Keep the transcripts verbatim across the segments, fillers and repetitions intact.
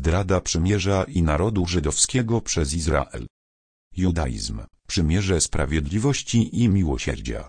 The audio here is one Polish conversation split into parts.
Zdrada przymierza i narodu żydowskiego przez Izrael. Judaizm, przymierze sprawiedliwości i miłosierdzia.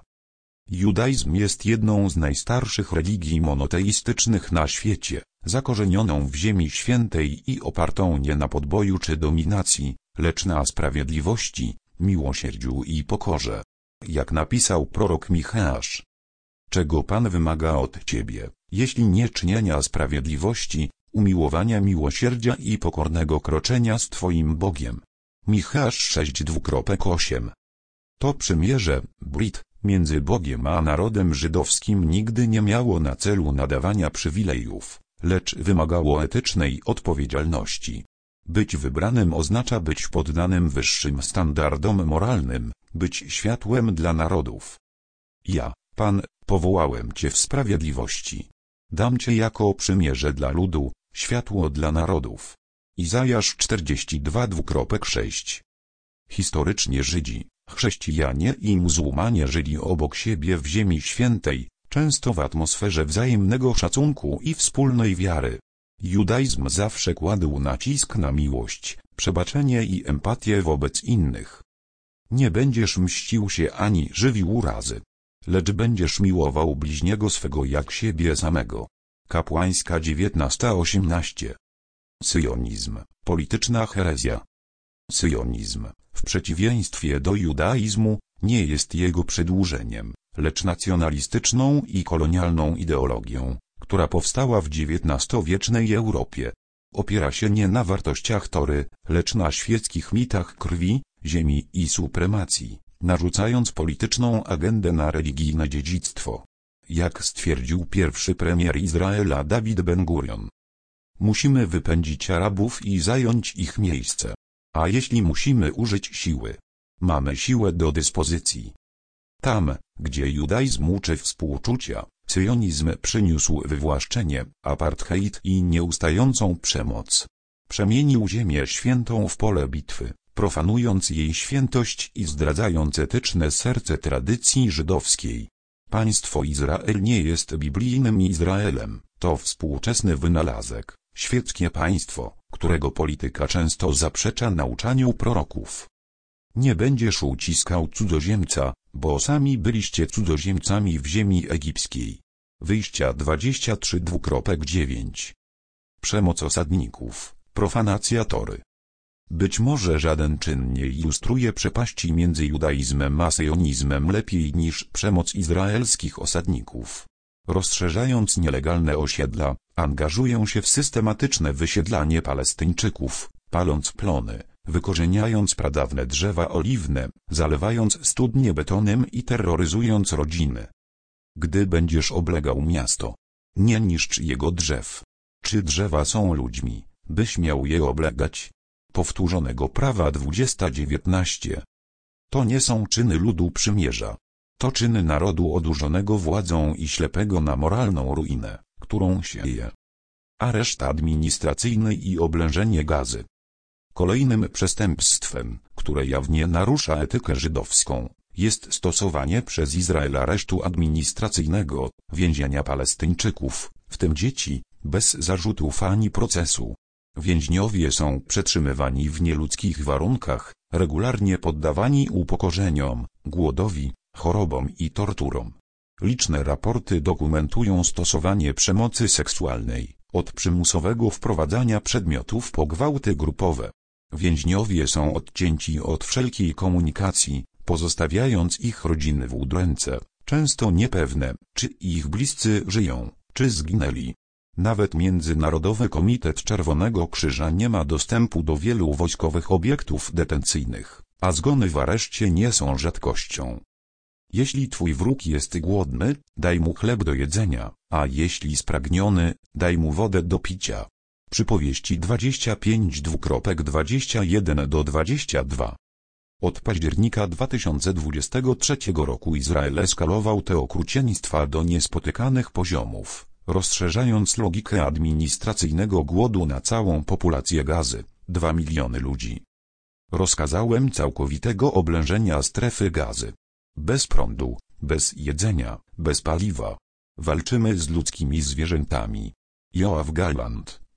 Judaizm jest jedną z najstarszych religii monoteistycznych na świecie, zakorzenioną w Ziemi Świętej i opartą nie na podboju czy dominacji, lecz na sprawiedliwości, miłosierdziu i pokorze. Jak napisał prorok Micheasz: czego Pan wymaga od ciebie, jeśli nie czynienia sprawiedliwości, umiłowania miłosierdzia i pokornego kroczenia z Twoim Bogiem. Micheasz sześć osiem. To przymierze, brit, między Bogiem a narodem żydowskim nigdy nie miało na celu nadawania przywilejów, lecz wymagało etycznej odpowiedzialności. Być wybranym oznacza być poddanym wyższym standardom moralnym, być światłem dla narodów. Ja, Pan, powołałem Cię w sprawiedliwości. Dam Cię jako przymierze dla ludu, światło dla narodów. Izajasz czterdzieści dwa sześć. Historycznie Żydzi, chrześcijanie i muzułmanie żyli obok siebie w Ziemi Świętej, często w atmosferze wzajemnego szacunku i wspólnej wiary. Judaizm zawsze kładł nacisk na miłość, przebaczenie i empatię wobec innych. Nie będziesz mścił się ani żywił urazy, lecz będziesz miłował bliźniego swego jak siebie samego. Kapłańska dziewiętnaście osiemnaście. Syjonizm, polityczna herezja. Syjonizm, w przeciwieństwie do judaizmu, nie jest jego przedłużeniem, lecz nacjonalistyczną i kolonialną ideologią, która powstała w dziewiętnastowiecznej Europie. Opiera się nie na wartościach Tory, lecz na świeckich mitach krwi, ziemi i supremacji, narzucając polityczną agendę na religijne dziedzictwo. Jak stwierdził pierwszy premier Izraela Dawid Ben-Gurion: musimy wypędzić Arabów i zająć ich miejsce. A jeśli musimy użyć siły, mamy siłę do dyspozycji. Tam, gdzie judaizm uczy współczucia, syjonizm przyniósł wywłaszczenie, apartheid i nieustającą przemoc. Przemienił Ziemię Świętą w pole bitwy, profanując jej świętość i zdradzając etyczne serce tradycji żydowskiej. Państwo Izrael nie jest biblijnym Izraelem, to współczesny wynalazek, świeckie państwo, którego polityka często zaprzecza nauczaniu proroków. Nie będziesz uciskał cudzoziemca, bo sami byliście cudzoziemcami w ziemi egipskiej. Wyjścia dwadzieścia trzy dziewięć. Przemoc osadników, profanacja Tory. Być może żaden czyn nie ilustruje przepaści między judaizmem a syjonizmem lepiej niż przemoc izraelskich osadników. Rozszerzając nielegalne osiedla, angażują się w systematyczne wysiedlanie Palestyńczyków, paląc plony, wykorzeniając pradawne drzewa oliwne, zalewając studnie betonem i terroryzując rodziny. Gdy będziesz oblegał miasto, nie niszcz jego drzew. Czy drzewa są ludźmi, byś miał je oblegać? Powtórzonego prawa dwudziesta dziewiętnaście. To nie są czyny ludu przymierza. To czyny narodu odurzonego władzą i ślepego na moralną ruinę, którą sieje. Areszt administracyjny i oblężenie Gazy. Kolejnym przestępstwem, które jawnie narusza etykę żydowską, jest stosowanie przez Izrael aresztu administracyjnego, więzienia Palestyńczyków, w tym dzieci, bez zarzutów ani procesu. Więźniowie są przetrzymywani w nieludzkich warunkach, regularnie poddawani upokorzeniom, głodowi, chorobom i torturom. Liczne raporty dokumentują stosowanie przemocy seksualnej, od przymusowego wprowadzania przedmiotów po gwałty grupowe. Więźniowie są odcięci od wszelkiej komunikacji, pozostawiając ich rodziny w udręce, często niepewne, czy ich bliscy żyją, czy zginęli. Nawet Międzynarodowy Komitet Czerwonego Krzyża nie ma dostępu do wielu wojskowych obiektów detencyjnych, a zgony w areszcie nie są rzadkością. Jeśli twój wróg jest głodny, daj mu chleb do jedzenia, a jeśli spragniony, daj mu wodę do picia. Przypowieści dwadzieścia pięć dwadzieścia jeden do dwudziestego drugiego. Od października dwa tysiące dwudziestego trzeciego roku Izrael eskalował te okrucieństwa do niespotykanych poziomów, rozszerzając logikę administracyjnego głodu na całą populację Gazy, dwa miliony ludzi. Rozkazałem całkowitego oblężenia strefy Gazy. Bez prądu, bez jedzenia, bez paliwa. Walczymy z ludzkimi zwierzętami. Joab Gallant,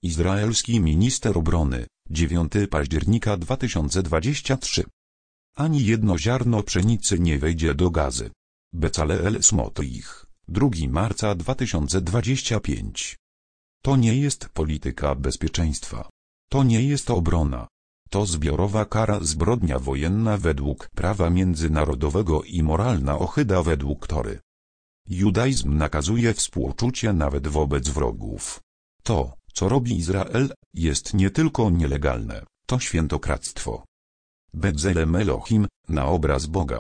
Izraelski minister obrony, dziewiątego października dwa tysiące dwudziestego trzeciego. Ani jedno ziarno pszenicy nie wejdzie do Gazy. Bezaleel Smotrich, drugiego marca dwa tysiące dwudziestego piątego. To nie jest polityka bezpieczeństwa. To nie jest obrona. To zbiorowa kara, zbrodnia wojenna według prawa międzynarodowego i moralna ohyda według Tory. Judaizm nakazuje współczucie nawet wobec wrogów. To, co robi Izrael, jest nie tylko nielegalne, to świętokradztwo. Bezalel Elohim, na obraz Boga.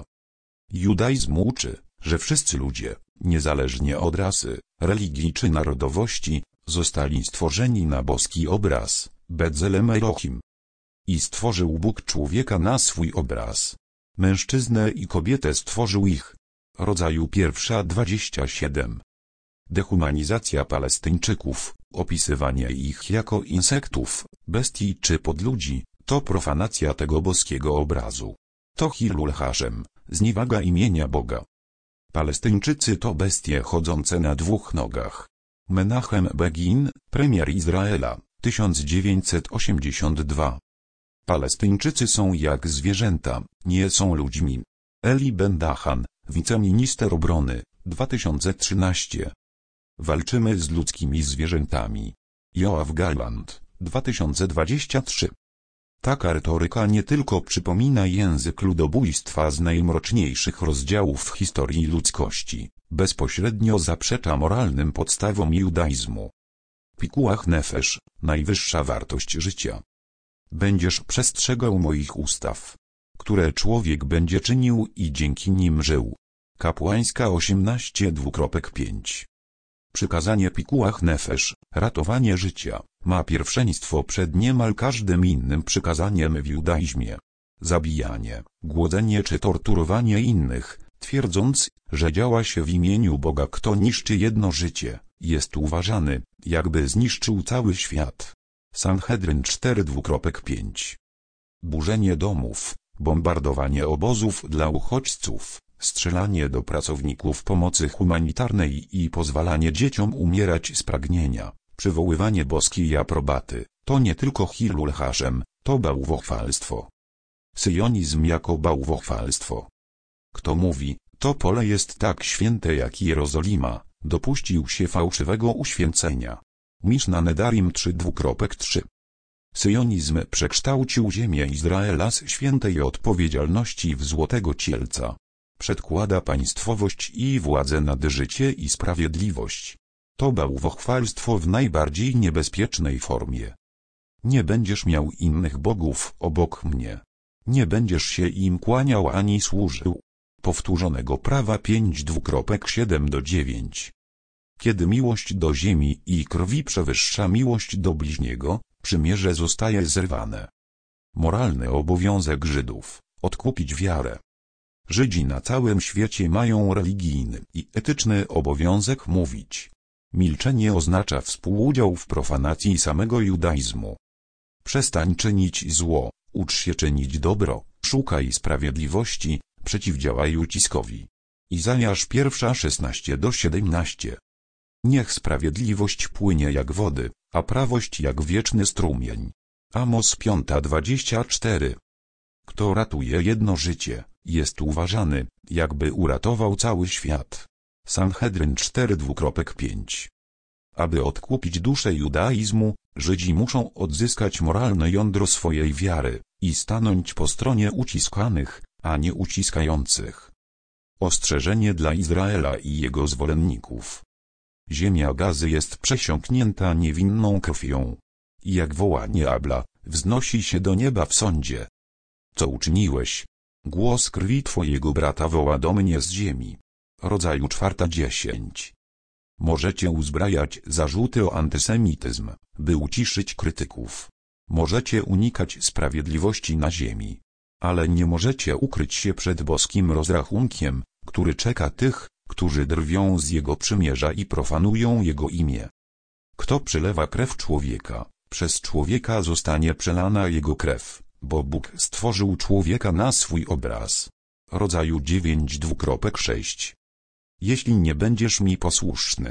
Judaizm uczy, że wszyscy ludzie, niezależnie od rasy, religii czy narodowości, zostali stworzeni na boski obraz, Bezalel Elohim. I stworzył Bóg człowieka na swój obraz. Mężczyznę i kobietę stworzył ich. Rodzaju pierwsza dwadzieścia siedem. Dehumanizacja Palestyńczyków, opisywanie ich jako insektów, bestii czy podludzi, to profanacja tego boskiego obrazu. To Hilul Haszem, zniewaga imienia Boga. Palestyńczycy to bestie chodzące na dwóch nogach. Menachem Begin, premier Izraela, tysiąc dziewięćset osiemdziesiąty drugi. Palestyńczycy są jak zwierzęta, nie są ludźmi. Eli Ben-Dahan, wiceminister obrony, dwa tysiące trzynasty. Walczymy z ludzkimi zwierzętami. Yoav Gallant, dwa tysiące dwudziesty trzeci. Taka retoryka nie tylko przypomina język ludobójstwa z najmroczniejszych rozdziałów historii ludzkości, bezpośrednio zaprzecza moralnym podstawom judaizmu. Pikuach nefesh, najwyższa wartość życia. Będziesz przestrzegał moich ustaw, które człowiek będzie czynił i dzięki nim żył. Kapłańska osiemnaście pięć. Przykazanie pikuach nefesh, ratowanie życia, ma pierwszeństwo przed niemal każdym innym przykazaniem w judaizmie. Zabijanie, głodzenie czy torturowanie innych, twierdząc, że działa się w imieniu Boga, kto niszczy jedno życie, jest uważany, jakby zniszczył cały świat. Sanhedryn cztery pięć. Burzenie domów, bombardowanie obozów dla uchodźców, strzelanie do pracowników pomocy humanitarnej i pozwalanie dzieciom umierać z pragnienia, przywoływanie boskiej aprobaty, to nie tylko Hilul Haszem, to bałwochwalstwo. Syjonizm jako bałwochwalstwo. Kto mówi, to pole jest tak święte jak Jerozolima, dopuścił się fałszywego uświęcenia. Miszna Nedarim trzy trzy. Syjonizm przekształcił ziemię Izraela z świętej odpowiedzialności w złotego cielca. Przedkłada państwowość i władzę nad życie i sprawiedliwość. To bałwochwalstwo w najbardziej niebezpiecznej formie. Nie będziesz miał innych bogów obok mnie. Nie będziesz się im kłaniał ani służył. Powtórzonego prawa pięć siedem do dziewięć. Kiedy miłość do ziemi i krwi przewyższa miłość do bliźniego, przymierze zostaje zerwane. Moralny obowiązek Żydów, odkupić wiarę. Żydzi na całym świecie mają religijny i etyczny obowiązek mówić. Milczenie oznacza współudział w profanacji samego judaizmu. Przestań czynić zło, ucz się czynić dobro, szukaj sprawiedliwości, przeciwdziałaj uciskowi. Izajasz pierwsza szesnaście do siedemnastu. Niech sprawiedliwość płynie jak wody, a prawość jak wieczny strumień. Amos piąta dwadzieścia cztery. Kto ratuje jedno życie, jest uważany, jakby uratował cały świat. Sanhedryn cztery pięć. Aby odkupić duszę judaizmu, Żydzi muszą odzyskać moralne jądro swojej wiary i stanąć po stronie uciskanych, a nie uciskających. Ostrzeżenie dla Izraela i jego zwolenników. Ziemia Gazy jest przesiąknięta niewinną krwią. Jak wołanie Abla, wznosi się do nieba w sądzie. Co uczyniłeś? Głos krwi twojego brata woła do mnie z ziemi. Rodzaju czwarta dziesięć. Możecie uzbrajać zarzuty o antysemityzm, by uciszyć krytyków. Możecie unikać sprawiedliwości na ziemi. Ale nie możecie ukryć się przed boskim rozrachunkiem, który czeka tych, którzy drwią z Jego przymierza i profanują Jego imię. Kto przylewa krew człowieka, przez człowieka zostanie przelana jego krew, bo Bóg stworzył człowieka na swój obraz. Rodzaju dziewięć sześć. Jeśli nie będziesz mi posłuszny,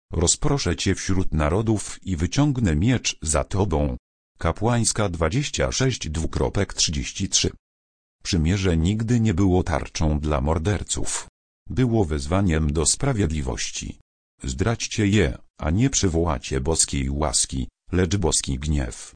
Rozproszę cię wśród narodów i wyciągnę miecz za tobą. Kapłańska dwadzieścia sześć trzydzieści trzy. Przymierze nigdy nie było tarczą dla morderców. Było wezwaniem do sprawiedliwości. Zdradźcie je, a nie przywołacie boskiej łaski, lecz boski gniew.